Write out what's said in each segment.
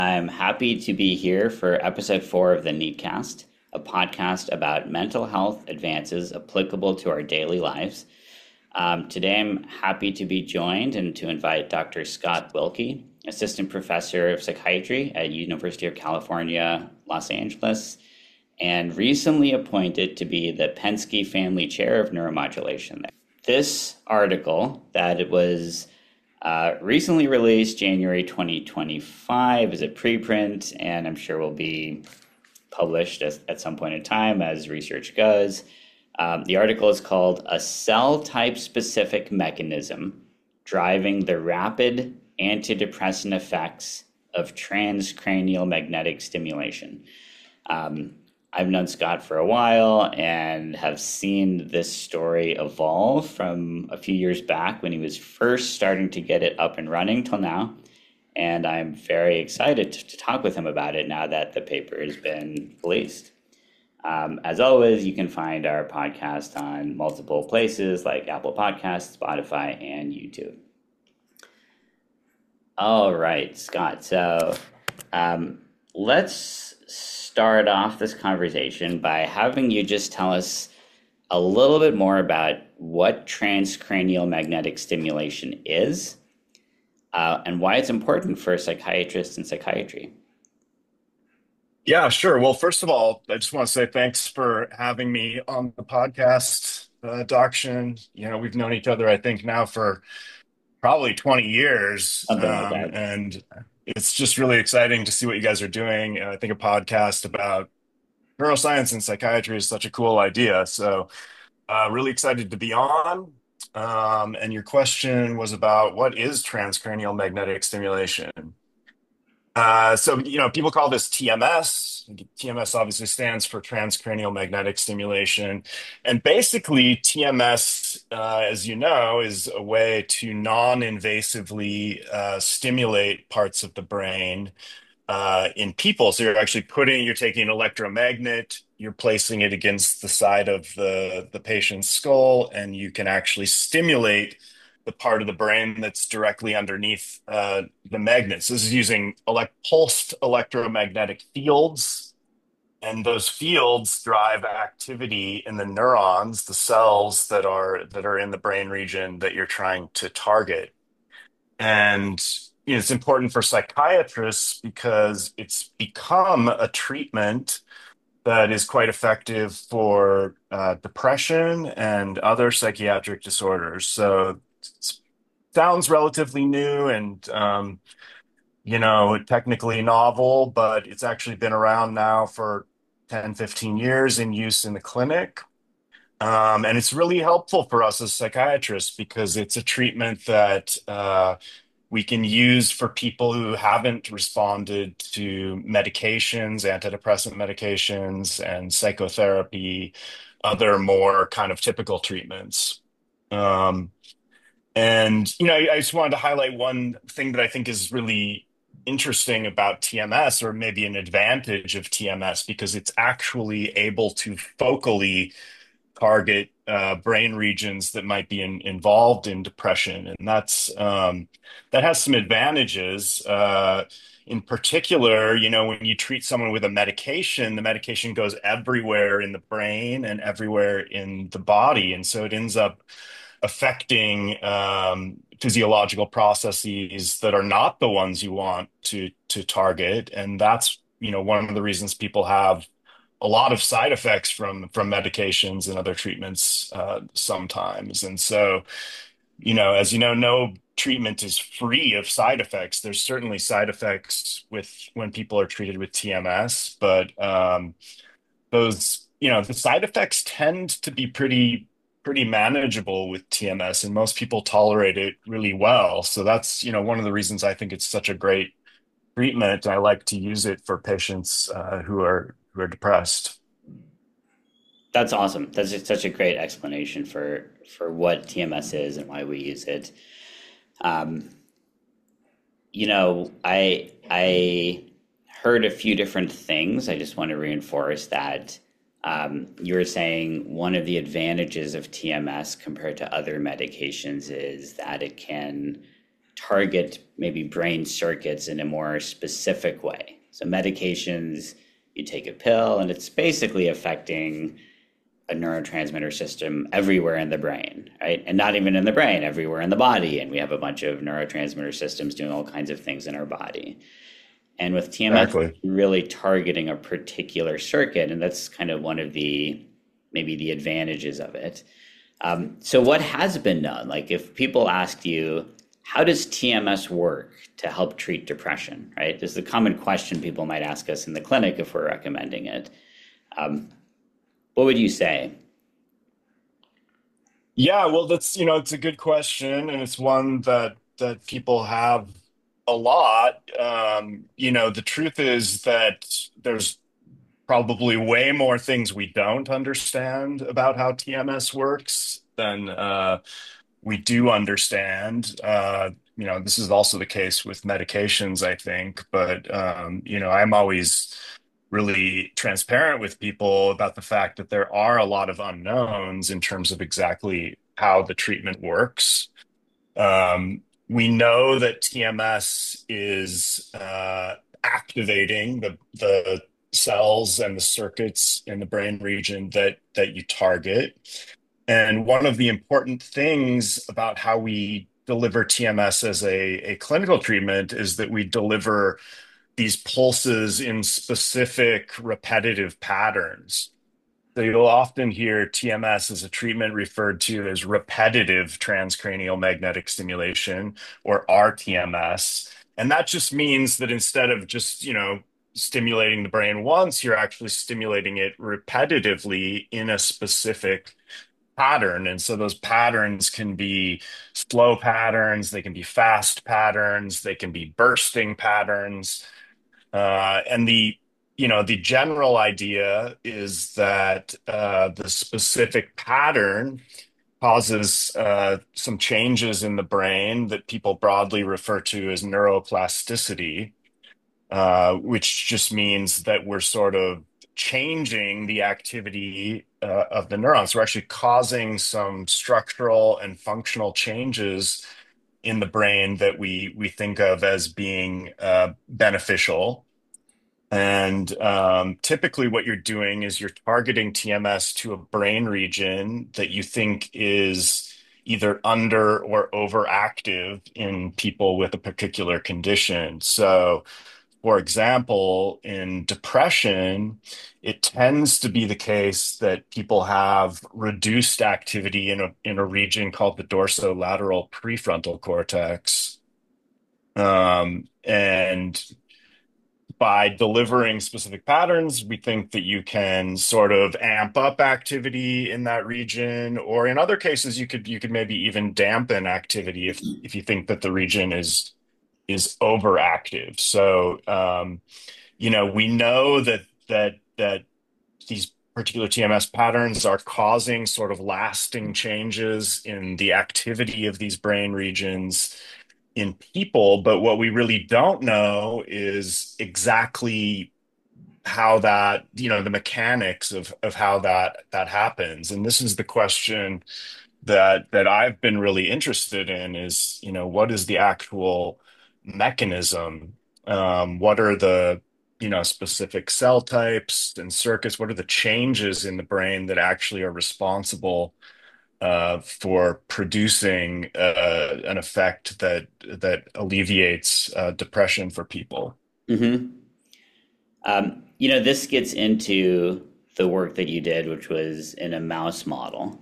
I'm happy to be here for episode 4 of the Neatcast, a podcast about mental health advances applicable to our daily lives. Today, I'm happy to be joined and to invite Dr. Scott Wilkie, Assistant Professor of Psychiatry at University of California, Los Angeles, and recently appointed to be the Pensky Family Chair of Neuromodulation. This article that it was recently released January 2025 is a preprint, and I'm sure will be published at some point in time as research goes. The article is called "A Cell Type Specific Mechanism Driving the Rapid Antidepressant Effects of Transcranial Magnetic Stimulation." I've known Scott for a while and have seen this story evolve from a few years back when he was first starting to get it up and running till now. And I'm very excited to talk with him about it now that the paper has been released. As always, you can find our podcast on multiple places like Apple Podcasts, Spotify, and YouTube. All right, Scott. So let's start off this conversation by having you just tell us a little bit more about what transcranial magnetic stimulation is and why it's important for psychiatrists and psychiatry. Yeah, sure. Well, first of all, I just want to say thanks for having me on the podcast, Dakshin. We've known each other, I think, now for probably 20 years. Something like that. And it's just really exciting to see what you guys are doing. I think a podcast about neuroscience and psychiatry is such a cool idea. So, really excited to be on. And your question was about what is transcranial magnetic stimulation? People call this TMS. TMS obviously stands for transcranial magnetic stimulation. And basically, TMS, as you know, is a way to non-invasively stimulate parts of the brain in people. So you're taking an electromagnet, you're placing it against the side of the patient's skull, and you can actually stimulate the part of the brain that's directly underneath the magnets. This is using pulsed electromagnetic fields, and those fields drive activity in the neurons, the cells that are in the brain region that you're trying to target. And it's important for psychiatrists because it's become a treatment that is quite effective for depression and other psychiatric disorders. So it sounds relatively new and technically novel, but it's actually been around now for 10, 15 years in use in the clinic. And it's really helpful for us as psychiatrists because it's a treatment that we can use for people who haven't responded to medications, antidepressant medications, and psychotherapy, other more kind of typical treatments. Um, I just wanted to highlight one thing that I think is really interesting about TMS, or maybe an advantage of TMS, because it's actually able to focally target brain regions that might be involved in depression, and that has some advantages. In particular, when you treat someone with a medication, the medication goes everywhere in the brain and everywhere in the body, and so it ends up affecting physiological processes that are not the ones you want to target, and that's one of the reasons people have a lot of side effects from medications and other treatments sometimes. And so, as you know, no treatment is free of side effects. There's certainly side effects with when people are treated with TMS, but the side effects tend to be pretty manageable with TMS, and most people tolerate it really well. So that's, one of the reasons I think it's such a great treatment. I like to use it for patients who are depressed. That's awesome. That's just such a great explanation for what TMS is and why we use it. Um, I heard a few different things. I just want to reinforce that you were saying one of the advantages of TMS compared to other medications is that it can target maybe brain circuits in a more specific way. So medications, you take a pill and it's basically affecting a neurotransmitter system everywhere in the brain, right? And not even in the brain, everywhere in the body. And we have a bunch of neurotransmitter systems doing all kinds of things in our body. And with TMS, Exactly. really targeting a particular circuit, and that's kind of one of the maybe the advantages of it. So, what has been done? Like, if people asked you, how does TMS work to help treat depression, right? This is a common question people might ask us in the clinic if we're recommending it. Um, what would you say? Yeah, well, it's a good question, and it's one that people have a lot. The truth is that there's probably way more things we don't understand about how TMS works than we do understand. This is also the case with medications, I think, but I'm always really transparent with people about the fact that there are a lot of unknowns in terms of exactly how the treatment works. We know that TMS is activating the cells and the circuits in the brain region that you target. And one of the important things about how we deliver TMS as a clinical treatment is that we deliver these pulses in specific repetitive patterns. So you'll often hear TMS as a treatment referred to as repetitive transcranial magnetic stimulation, or rTMS. And that just means that instead of just, stimulating the brain once, you're actually stimulating it repetitively in a specific pattern. And so those patterns can be slow patterns, they can be fast patterns, they can be bursting patterns. And the general idea is that the specific pattern causes some changes in the brain that people broadly refer to as neuroplasticity, which just means that we're sort of changing the activity of the neurons. We're actually causing some structural and functional changes in the brain that we think of as being beneficial. And typically, what you're doing is you're targeting TMS to a brain region that you think is either under or overactive in people with a particular condition. So, for example, in depression, it tends to be the case that people have reduced activity in a region called the dorsolateral prefrontal cortex. And by delivering specific patterns, we think that you can sort of amp up activity in that region, or in other cases, you could maybe even dampen activity if you think that the region is overactive. So, we know that these particular TMS patterns are causing sort of lasting changes in the activity of these brain regions in people, but what we really don't know is exactly how that, the mechanics of how that happens. And this is the question that I've been really interested in is, what is the actual mechanism? What are the, specific cell types and circuits? What are the changes in the brain that actually are responsible for producing an effect that alleviates depression for people? Hmm. This gets into the work that you did, which was in a mouse model.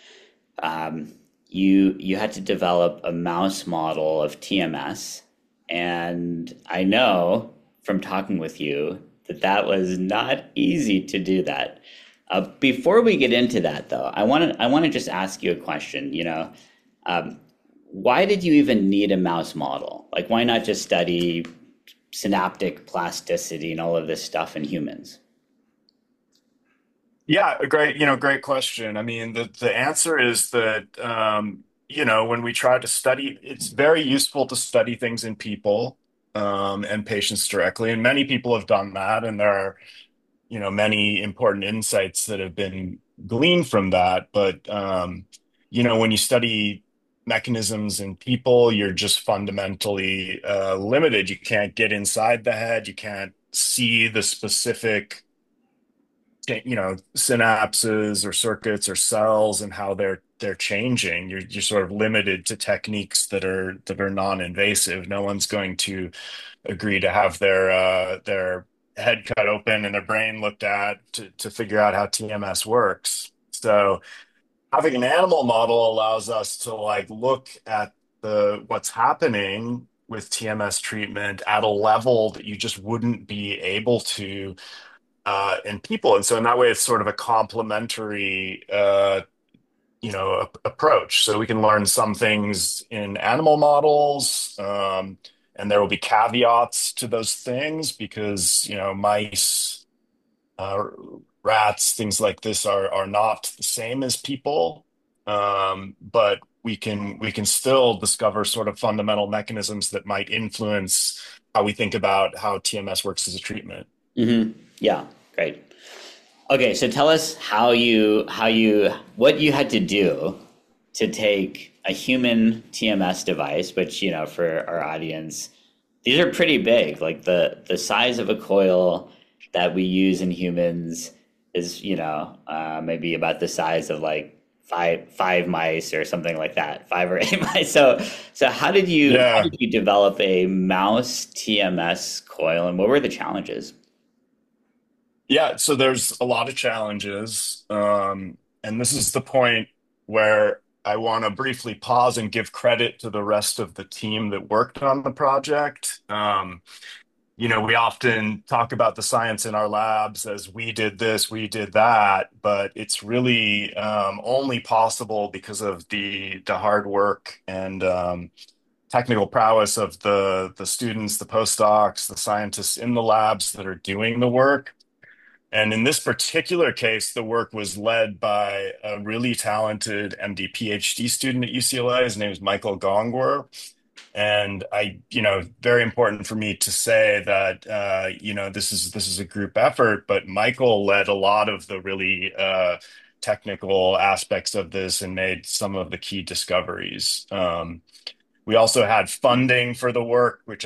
You had to develop a mouse model of TMS, and I know from talking with you that that was not easy to do that. Before we get into that, though, I want to just ask you a question. Um, why did you even need a mouse model? Like, why not just study synaptic plasticity and all of this stuff in humans? Yeah, great question. I mean, the answer is that when we try to study, it's very useful to study things in people and patients directly, and many people have done that, and there are many important insights that have been gleaned from that. But when you study mechanisms in people, you're just fundamentally limited. You can't get inside the head. You can't see the specific, synapses or circuits or cells and how they're changing. You're sort of limited to techniques that are non-invasive. No one's going to agree to have their head cut open and their brain looked at to figure out how TMS works. So having an animal model allows us to like look at the what's happening with TMS treatment at a level that you just wouldn't be able to in people. And so in that way, it's sort of a complementary approach. So we can learn some things in animal models, and there will be caveats to those things because mice, uh, rats, things like this are not the same as people. But we can still discover sort of fundamental mechanisms that might influence how we think about how TMS works as a treatment. Yeah, great. Okay, so tell us what you had to do to take a human TMS device, which, for our audience, these are pretty big. Like the size of a coil that we use in humans is, maybe about the size of like five mice or something like that, 5 or 8 mice. So how Yeah. did you develop a mouse TMS coil, and what were the challenges? Yeah, so there's a lot of challenges. And this is the point where I want to briefly pause and give credit to the rest of the team that worked on the project. We often talk about the science in our labs as we did this, we did that, but it's really only possible because of the hard work and technical prowess of the students, the postdocs, the scientists in the labs that are doing the work. And in this particular case, the work was led by a really talented MD PhD student at UCLA. His name is Michael Gongwer. And very important for me to say that, this is a group effort, but Michael led a lot of the really technical aspects of this and made some of the key discoveries. We also had funding for the work, which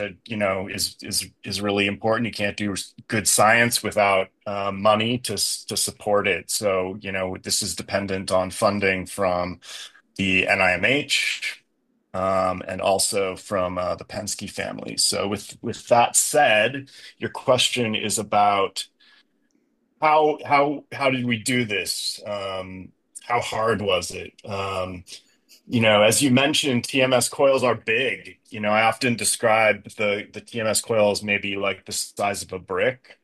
is really important. You can't do good science without money to support it. So this is dependent on funding from the NIMH, and also from the Penske family. So with that said, your question is about how did we do this? How hard was it? As you mentioned, TMS coils are big. I often describe the TMS coil as maybe like the size of a brick.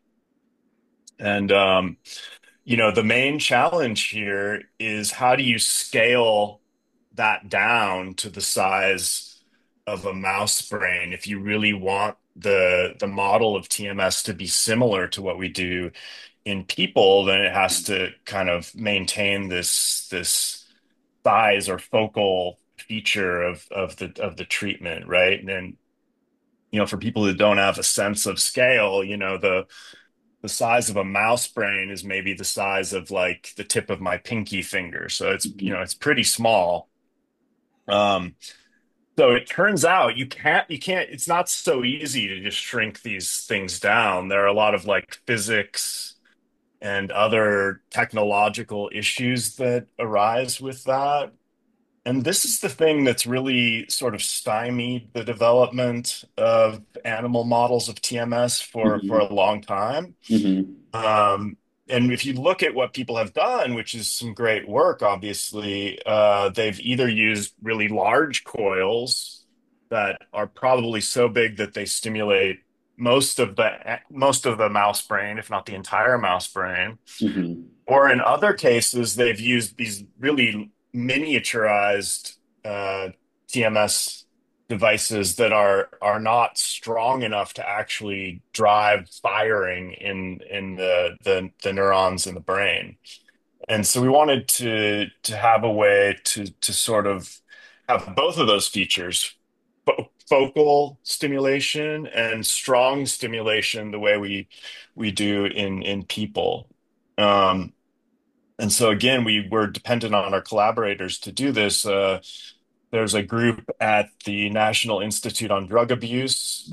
And the main challenge here is how do you scale that down to the size of a mouse brain if you really want the model of TMS to be similar to what we do in people, then it has to kind of maintain this size or focal feature of the treatment, right? And then, for people who don't have a sense of scale, the size of a mouse brain is maybe the size of like the tip of my pinky finger. So it's pretty small. Um, so it turns out you can't, it's not so easy to just shrink these things down. There are a lot of like physics and other technological issues that arise with that. And this is the thing that's really sort of stymied the development of animal models of TMS for Hmm. a long time. Hmm. Um, and if you look at what people have done, which is some great work, obviously, they've either used really large coils that are probably so big that they stimulate most of the mouse brain, if not the entire mouse brain. Hmm. Or in other cases, they've used these really miniaturized uh, TMS devices that are not strong enough to actually drive firing in the neurons in the brain. And so we wanted to have a way to sort of have both of those features, focal stimulation and strong stimulation, the way we do in people. And so again, we were dependent on our collaborators to do this. there's a group at the National Institute on Drug Abuse.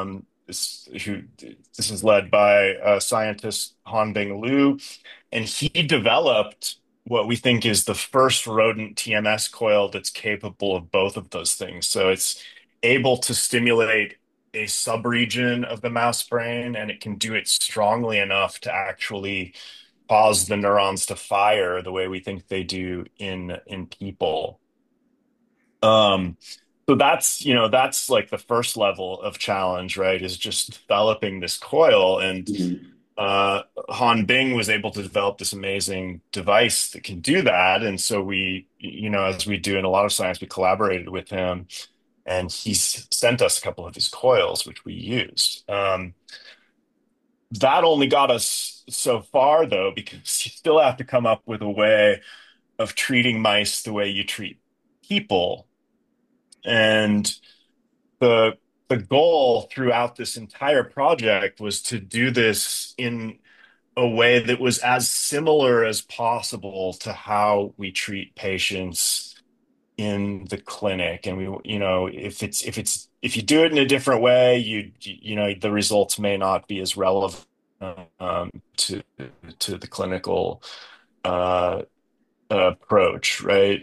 This is led by scientist Hanbing Liu, and he developed what we think is the first rodent TMS coil that's capable of both of those things. So it's able to stimulate a subregion of the mouse brain, and it can do it strongly enough to actually cause the neurons to fire the way we think they do in people. Um, so that's like the first level of challenge, right? Is just developing this coil. And Mhm. Han Bing was able to develop this amazing device that can do that. And so as we do in a lot of science, we collaborated with him, and he's sent us a couple of his coils, which we used. That only got us so far, though, because you still have to come up with a way of treating mice the way you treat people. And the the goal throughout this entire project was to do this in a way that was as similar as possible to how we treat patients in the clinic. And if you do it in a different way, the results may not be as relevant to the clinical uh, approach, right?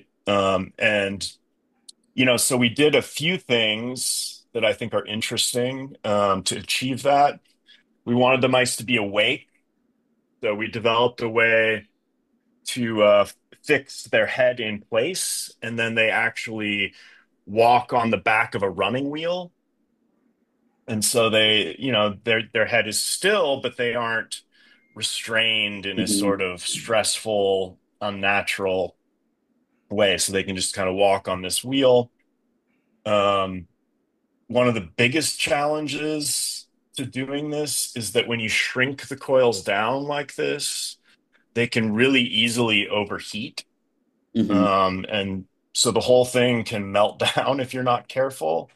So we did a few things that I think are interesting to achieve that. We wanted the mice to be awake, so we developed a way to fix their head in place, and then they actually walk on the back of a running wheel. And so their head is still, but they aren't restrained in a sort Mhm. of stressful, unnatural way. So they can just kind of walk on this wheel. Um, One of the biggest challenges to doing this is that when you shrink the coils down like this, they can really easily overheat. Mhm. And so the whole thing can melt down if you're not careful.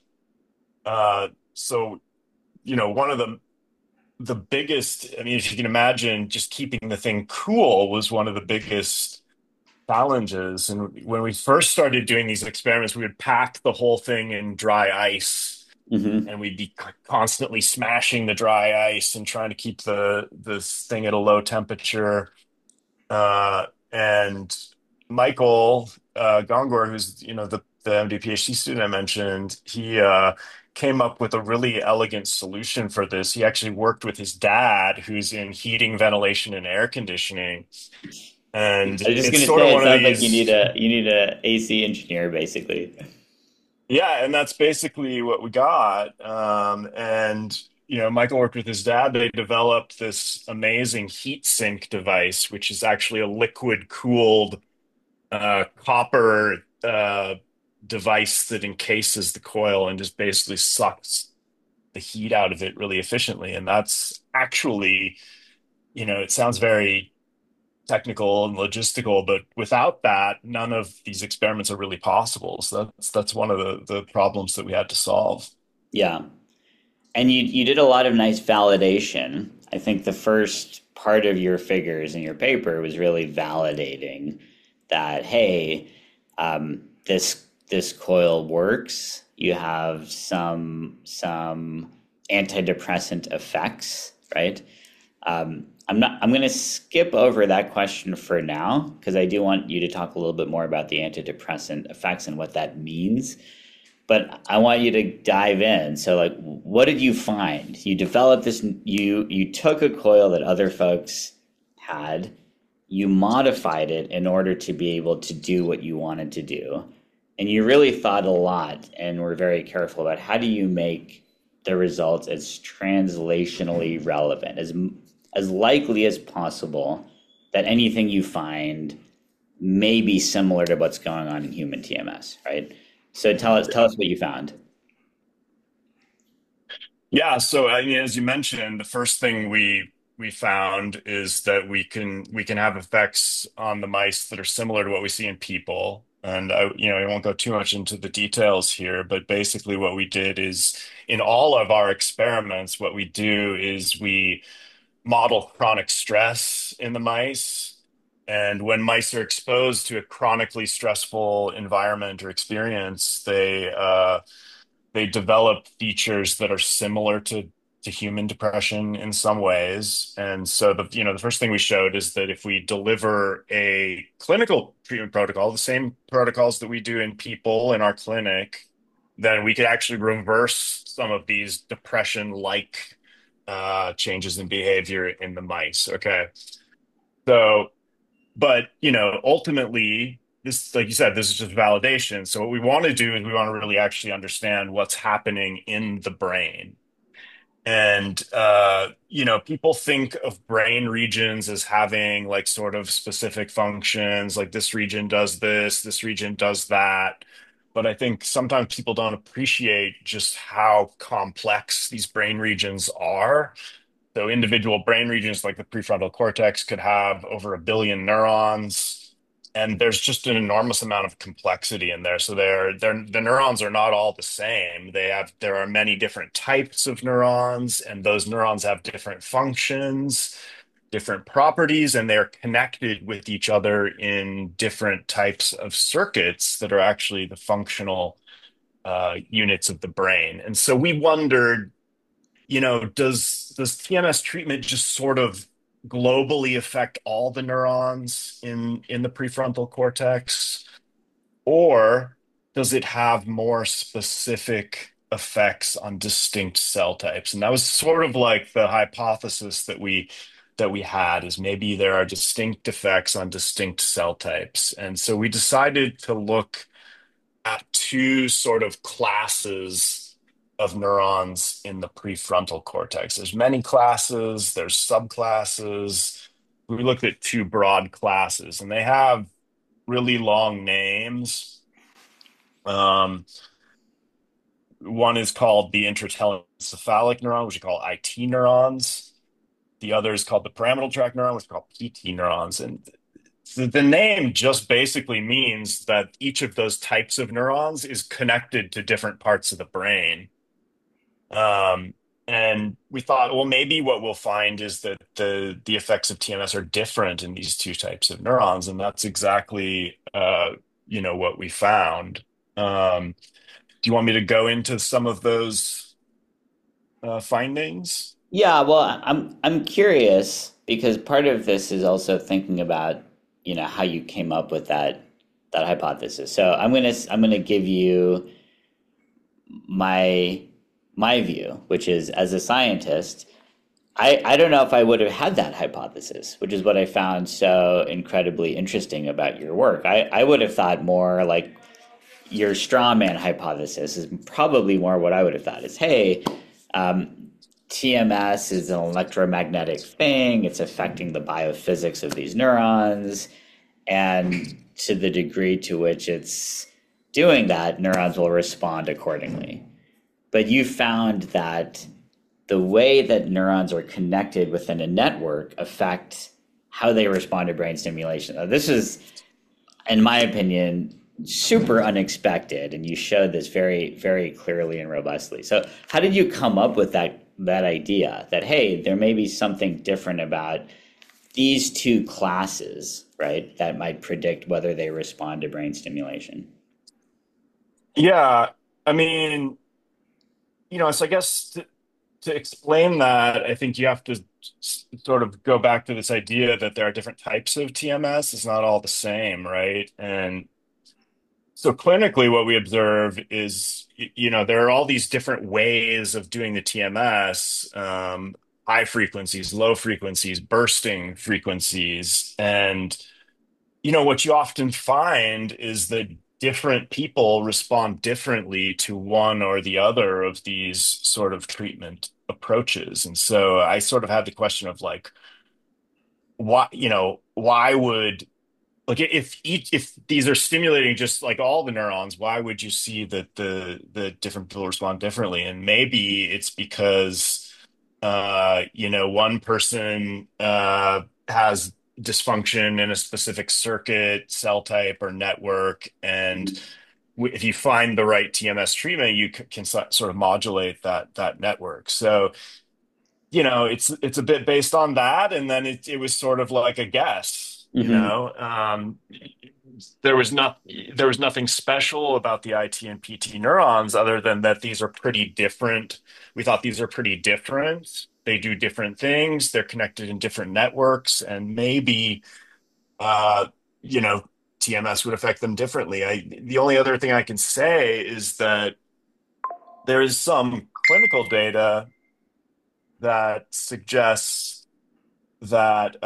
So, one of the biggest, I mean, if you can imagine, just keeping the thing cool was one of the biggest challenges. And when we first started doing these experiments, we would pack the whole thing in dry ice, Mhm. and we'd be constantly smashing the dry ice and trying to keep this thing at a low temperature. And Michael Gongor, who's the MD PhD student I mentioned, he came up with a really elegant solution for this. He actually worked with his dad, who's in heating, ventilation, and air conditioning. And I was just it's gonna sort of say, it one of sounds like you need these, a AC engineer, basically. yeah, and that's basically what we got. And Michael worked with his dad. They developed this amazing heat sink device, which is actually a liquid cooled copper device that encases the coil and just basically sucks the heat out of it really efficiently. And that's actually, it sounds very technical and logistical, but without that, none of these experiments are really possible. So that's one of the problems that we had to solve. Yeah. And you did a lot of nice validation. I think the first part of your figures in your paper was really validating that, hey, this coil works. You have some antidepressant effects, right? I'm going to skip over that question for now because I do want you to talk a little bit more about the antidepressant effects and what that means. But I want you to dive in. So, like, what did you find? You developed this. You took a coil that other folks had. You modified it in order to be able to do what you wanted to do, and you really thought a lot and were very careful about how do you make the results as translationally relevant, as likely as possible that anything you find may be similar to what's going on in human TMS, right? So tell us what you found. Yeah, so I mean, as you mentioned, the first thing we found is that we can have effects on the mice that are similar to what we see in people. And I won't go too much into the details here, but basically what we did is in all of our experiments, what we do is we model chronic stress in the mice. And when mice are exposed to a chronically stressful environment or experience, they develop features that are similar to human depression in some ways. And so the first thing we showed is that if we deliver a clinical treatment protocol, the same protocols that we do in people in our clinic, then we could actually reverse some of these depression-like changes in behavior in the mice. Okay. So, but ultimately, this, like you said, this is just validation. So what we want to do is we want to really actually understand what's happening in the brain. And people think of brain regions as having like sort of specific functions, like this region does this region does that. But I think sometimes people don't appreciate just how complex these brain regions are. So individual brain regions like the prefrontal cortex could have over 1 billion neurons, and there's just an enormous amount of complexity in there. So the neurons are not all the same. There are many different types of neurons, and those neurons have different functions, different properties, and they're connected with each other in different types of circuits that are actually the functional units of the brain. And so we wondered, does TMS treatment just sort of globally affect all the neurons in the prefrontal cortex, or does it have more specific effects on distinct cell types? And that was sort of like the hypothesis that we had, is maybe there are distinct effects on distinct cell types. And so we decided to look at two sort of classes of neurons in the prefrontal cortex. There's many classes, there's subclasses. We looked at two broad classes, and they have really long names. Um, One is called the intratelocephalic neuron, which we call IT neurons. The other is called the pyramidal tract neuron, which we call PT neurons. And the name just basically means that each of those types of neurons is connected to different parts of the brain. Um, and we thought, well, maybe what we'll find is that the effects of TMS are different in these two types of neurons, and that's exactly what we found. Do you want me to go into some of those findings? Yeah, well, I'm curious because part of this is also thinking about, how you came up with that hypothesis. So I'm gonna give you my my view, which is as a scientist, I don't know if I would have had that hypothesis, which is what I found so incredibly interesting about your work. I would have thought more like your straw man hypothesis is probably more what I would have thought is, hey, TMS is an electromagnetic thing. It's affecting the biophysics of these neurons. And to the degree to which it's doing that, neurons will respond accordingly. But you found that the way that neurons are connected within a network affect how they respond to brain stimulation. Now, this is, in my opinion, super unexpected, and you showed this very, very clearly and robustly. So, how did you come up with that idea that hey, there may be something different about these two classes, right, that might predict whether they respond to brain stimulation? Yeah, I mean, so I guess to explain that, I think you have to sort of go back to this idea that there are different types of TMS. It's not all the same, right? And so clinically, what we observe is, there are all these different ways of doing the TMS, high frequencies, low frequencies, bursting frequencies. And, what you often find is that different people respond differently to one or the other of these sort of treatment approaches. And so I sort of had the question of like, why would, like, if these are stimulating just like all the neurons, why would you see that the different people respond differently? And maybe it's because one person has dysfunction in a specific circuit, cell type, or network, and if you find the right TMS treatment, you can sort of modulate that network. So it's a bit based on that, and then it was sort of like a guess. You Mm-hmm. know, there was not there was nothing special about the IT and PT neurons other than that these are pretty different. We thought these are pretty different. They do different things. They're connected in different networks, and maybe uh, you know, TMS would affect them differently. The only other thing I can say is that there is some clinical data that suggests that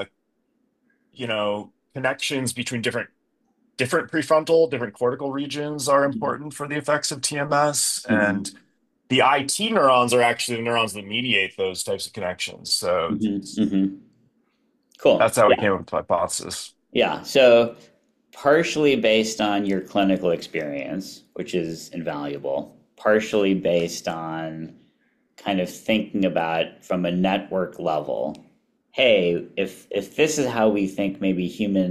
connections between different prefrontal, different cortical regions are important for the effects of TMS. And Mm-hmm. the IT neurons are actually the neurons that mediate those types of connections. So Mm-hmm. Mm-hmm. Cool. that's how we Yeah. came up with the hypothesis. Yeah. So partially based on your clinical experience, which is invaluable, partially based on kind of thinking about from a network level, hey, if this is how we think maybe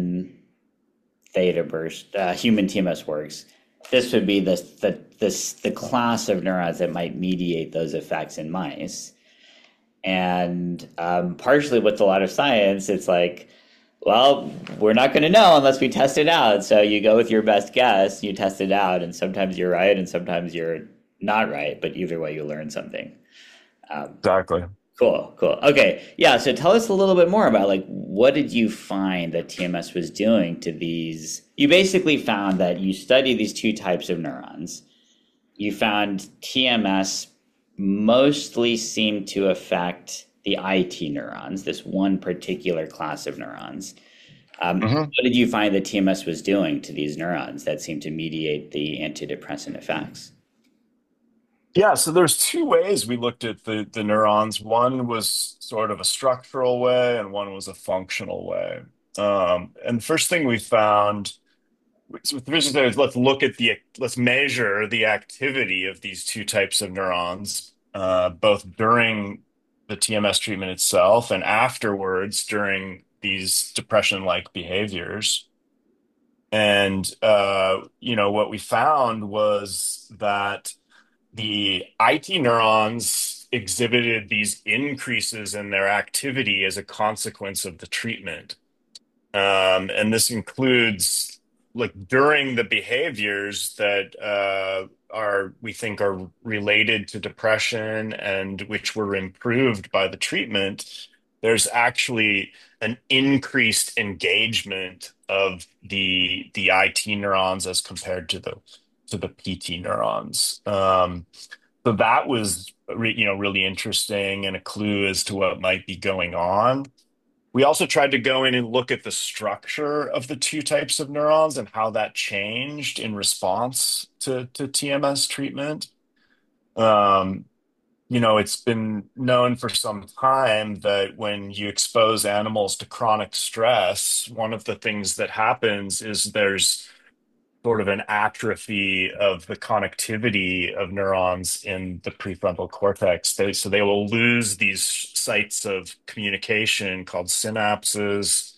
human TMS works, this would be the class of neurons that might mediate those effects in mice. And partially with a lot of science, it's like, well, we're not going to know unless we test it out. So you go with your best guess, you test it out, and sometimes you're right, and sometimes you're not right. But either way, you learn something. Um, Exactly. cool, cool. Okay, yeah. So tell us a little bit more about like what did you find that TMS was doing to these? You basically found that you study these two types of neurons. You found TMS mostly seemed to affect the IT neurons, this one particular class of neurons. Mhm. What did you find that TMS was doing to these neurons that seemed to mediate the antidepressant effects? Yeah, so there's two ways we looked at the neurons. One was sort of a structural way, and one was a functional way. And the first thing we found, so the vision there is let's measure the activity of these two types of neurons, both during the TMS treatment itself and afterwards during these depression-like behaviors. And what we found was that the IT neurons exhibited these increases in their activity as a consequence of the treatment. And this includes like during the behaviors that we think are related to depression and which were improved by the treatment, there's actually an increased engagement of the IT neurons as compared to the PT neurons. So that was really interesting and a clue as to what might be going on. We also tried to go in and look at the structure of the two types of neurons and how that changed in response to TMS treatment. Um, it's been known for some time that when you expose animals to chronic stress, one of the things that happens is there's sort of an atrophy of the connectivity of neurons in the prefrontal cortex. So they will lose these sites of communication called synapses.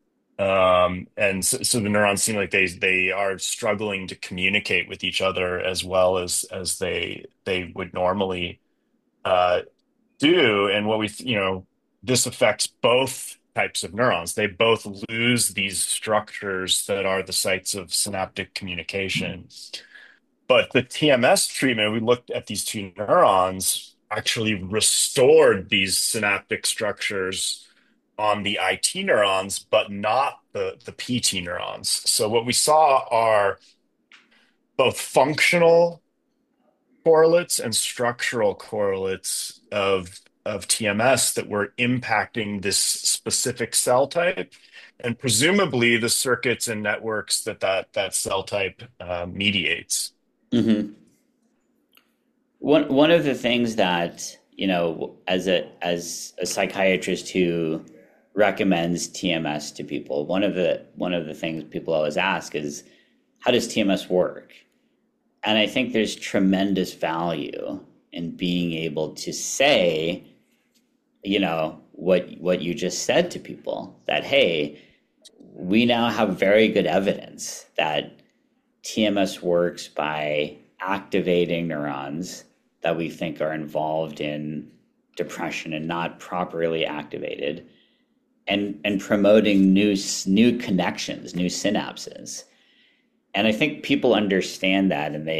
And so the neurons seem like they are struggling to communicate with each other as well as they would normally uh, do. And this affects both types of neurons. They both lose these structures that are the sites of synaptic communication. But the TMS treatment, we looked at these two neurons, actually restored these synaptic structures on the IT neurons, but not the PT neurons. So what we saw are both functional correlates and structural correlates of TMS that were impacting this specific cell type, and presumably the circuits and networks that cell type mediates. Mm-hmm. One of the things that, as a psychiatrist who recommends TMS to people, one of the things people always ask is, how does TMS work? And I think there's tremendous value in being able to say, what you just said to people, that hey, we now have very good evidence that TMS works by activating neurons that we think are involved in depression and not properly activated. and promoting new connections, new synapses. And I think people understand that, and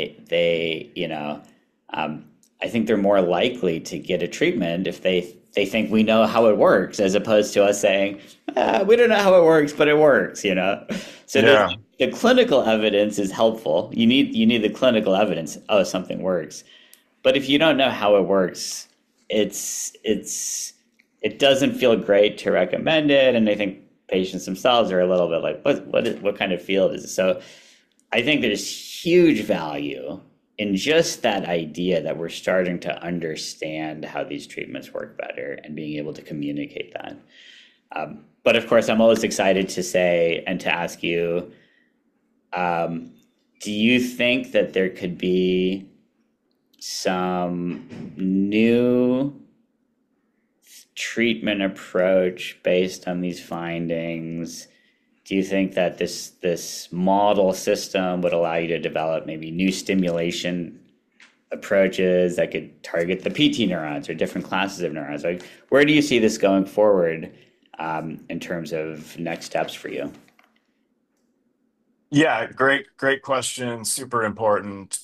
um, I think they're more likely to get a treatment if they think we know how it works, as opposed to us saying, we don't know how it works, but it works, you know? So Yeah. the clinical evidence is helpful. You need the clinical evidence, oh, something works. But if you don't know how it works, it doesn't feel great to recommend it. And I think patients themselves are a little bit like, what kind of field is this? So I think there's huge value in just that idea that we're starting to understand how these treatments work better and being able to communicate that. But of course, I'm always excited to say and to ask you, um, do you think that there could be some new treatment approach based on these findings? Do you think that this model system would allow you to develop maybe new stimulation approaches that could target the PT neurons or different classes of neurons? Like, where do you see this going forward in terms of next steps for you? Yeah, great question. Super important.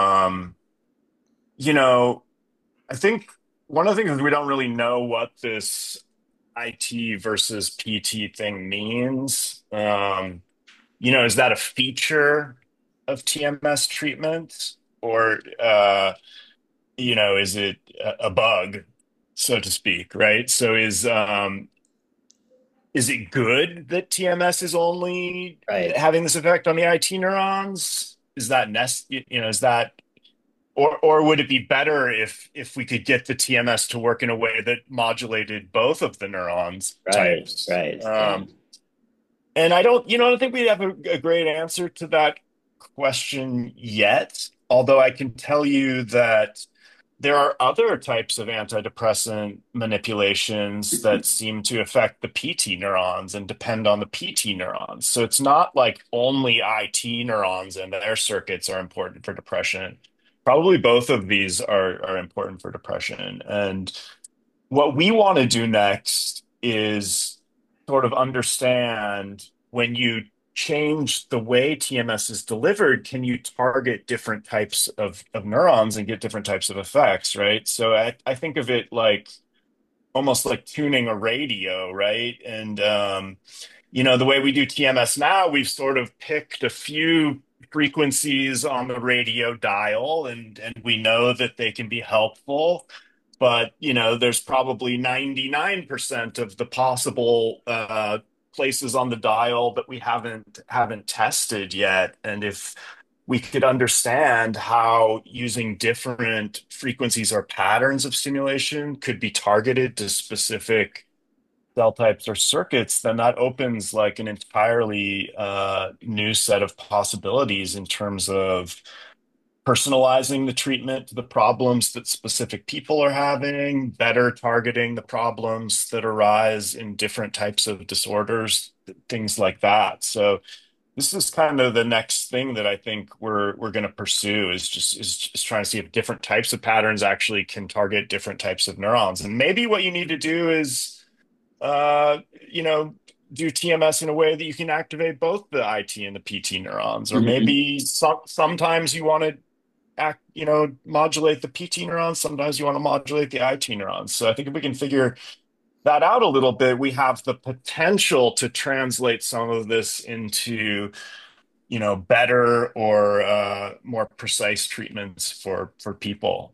You know, I think one of the things is we don't really know what this IT versus PT thing means. Is that a feature of TMS treatment, or is it a bug, so to speak, right? So is it good that TMS is only Right. having this effect on the IT neurons? Is that is that or would it be better if we could get the TMS to work in a way that modulated both of the neurons Right. types? Right. Yeah. And I don't think we have a great answer to that question yet. Although I can tell you that there are other types of antidepressant manipulations that seem to affect the PT neurons and depend on the PT neurons. So it's not like only IT neurons and their circuits are important for depression. Probably both of these are important for depression. And what we want to do next is sort of understand when you change the way TMS is delivered, can you target different types of neurons and get different types of effects, right? So I think of it like almost like tuning a radio, right? And the way we do TMS now, we've sort of picked a few frequencies on the radio dial, and we know that they can be helpful. But there's probably 99% of the possible places on the dial that we haven't tested yet. And if we could understand how using different frequencies or patterns of stimulation could be targeted to specific cell types or circuits, then that opens like an entirely new set of possibilities in terms of personalizing the treatment to the problems that specific people are having, better targeting the problems that arise in different types of disorders, things like that. So this is kind of the next thing that I think we're going to pursue is just trying to see if different types of patterns actually can target different types of neurons. And maybe what you need to do is uh, you know, do TMS in a way that you can activate both the IT and the PT neurons, or Mhm. maybe sometimes you want to modulate the PT neurons, sometimes you want to modulate the IT neurons. So I think if we can figure that out a little bit, we have the potential to translate some of this into better or more precise treatments for people.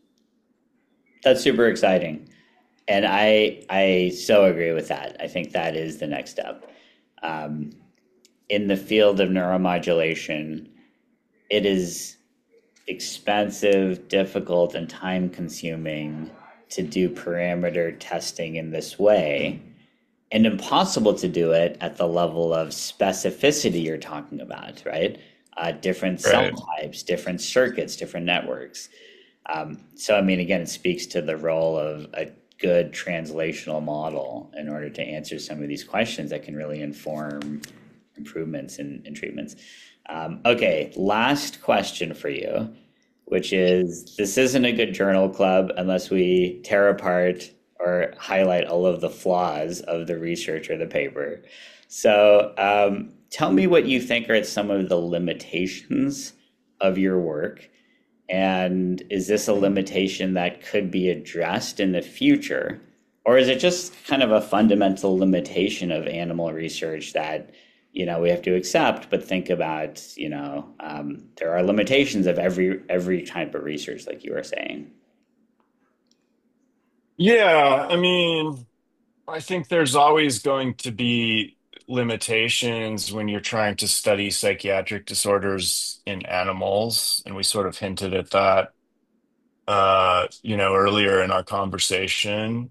That's super exciting. And I so agree with that. I think that is the next step. Um, in the field of neuromodulation, it is expensive, difficult, and time consuming to do parameter testing in this way, and impossible to do it at the level of specificity you're talking about, right? Different cell Right. types, different circuits, different networks. So, I mean, again, it speaks to the role of a good translational model in order to answer some of these questions that can really inform improvements in treatments. Okay, last question for you, which is this isn't a good journal club unless we tear apart or highlight all of the flaws of the research or the paper. So, tell me what you think are some of the limitations of your work, and is this a limitation that could be addressed in the future? Or is it just kind of a fundamental limitation of animal research that, we have to accept, but think about, there are limitations of every type of research, like you were saying. Yeah, I mean, I think there's always going to be limitations when you're trying to study psychiatric disorders in animals, and we sort of hinted at that earlier in our conversation.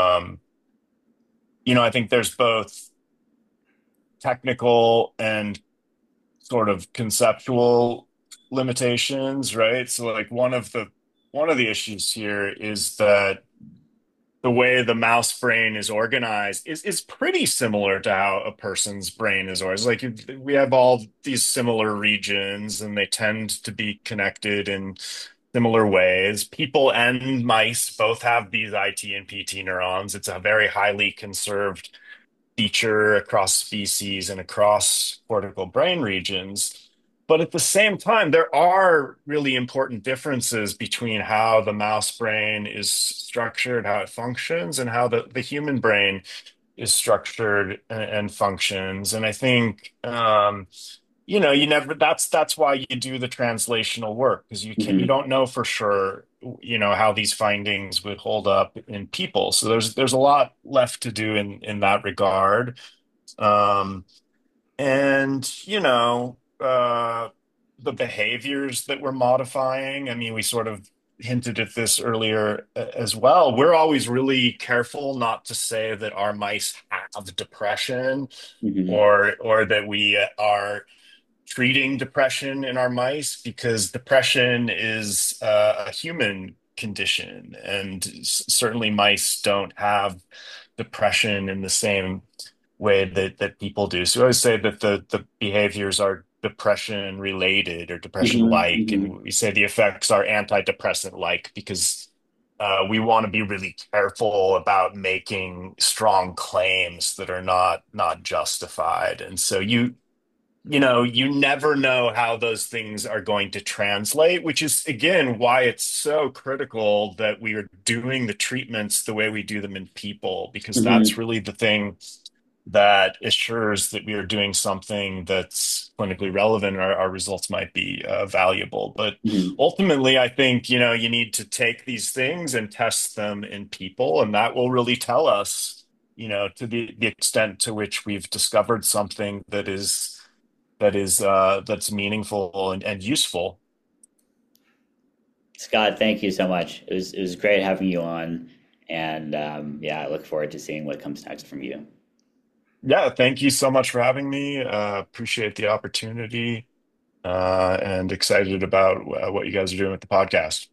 I think there's both technical and sort of conceptual limitations, right? So like one of the issues here is that the way the mouse brain is organized is pretty similar to how a person's brain is organized. Like we have all these similar regions and they tend to be connected in similar ways. People and mice both have these IT and PT neurons. It's a very highly conserved feature across species and across cortical brain regions. But at the same time, there are really important differences between how the mouse brain is structured, how it functions, and how the human brain is structured and functions. And I think you never that's why you do the translational work because you Hmm. don't know for sure how these findings would hold up in people. So there's a lot left to do in that regard. um and the behaviors that we're modifying, I mean, we sort of hinted at this earlier as well. We're always really careful not to say that our mice have depression Hmm. or that we are treating depression in our mice because depression is a human condition, and certainly mice don't have depression in the same way that people do. So I always say that the behaviors are depression related or depression Hmm. like, Hmm. and we say the effects are antidepressant like because we want to be really careful about making strong claims that are not justified. And so you never know how those things are going to translate, which is again why it's so critical that we are doing the treatments the way we do them in people, because that's Hmm. really the thing that assures that we are doing something that's clinically relevant, or our results might be valuable. But Hmm. ultimately, I think, you need to take these things and test them in people, and that will really tell us, to the extent to which we've discovered something that's meaningful and useful. Scott, thank you so much. It was great having you on, and yeah, I look forward to seeing what comes next from you. Yeah, thank you so much for having me. Appreciate the opportunity, and excited about what you guys are doing with the podcast.